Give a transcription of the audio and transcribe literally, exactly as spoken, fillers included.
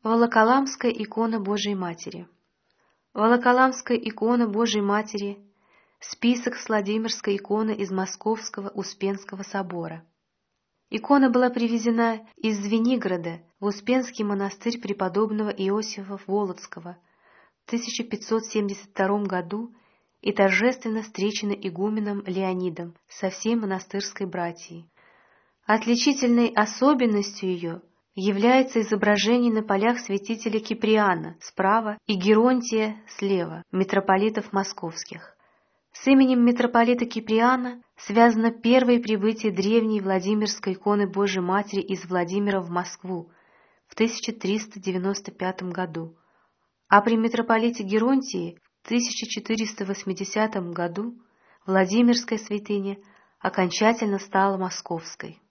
Волоколамская икона Божией Матери. Волоколамская икона Божией Матери – список с Владимирской иконы из Московского Успенского собора. Икона была привезена из Звенигорода в Успенский монастырь преподобного Иосифа Волоцкого в тысяча пятьсот семьдесят втором году и торжественно встречена игуменом Леонидом со всей монастырской братьей. Отличительной особенностью ее является изображение на полях святителя Киприана справа и Геронтия слева, митрополитов московских. С именем митрополита Киприана связано первое прибытие древней Владимирской иконы Божией Матери из Владимира в Москву в тысяча триста девяносто пятом году, а при митрополите Геронтии в тысяча четыреста восьмидесятом году Владимирская святыня окончательно стала московской.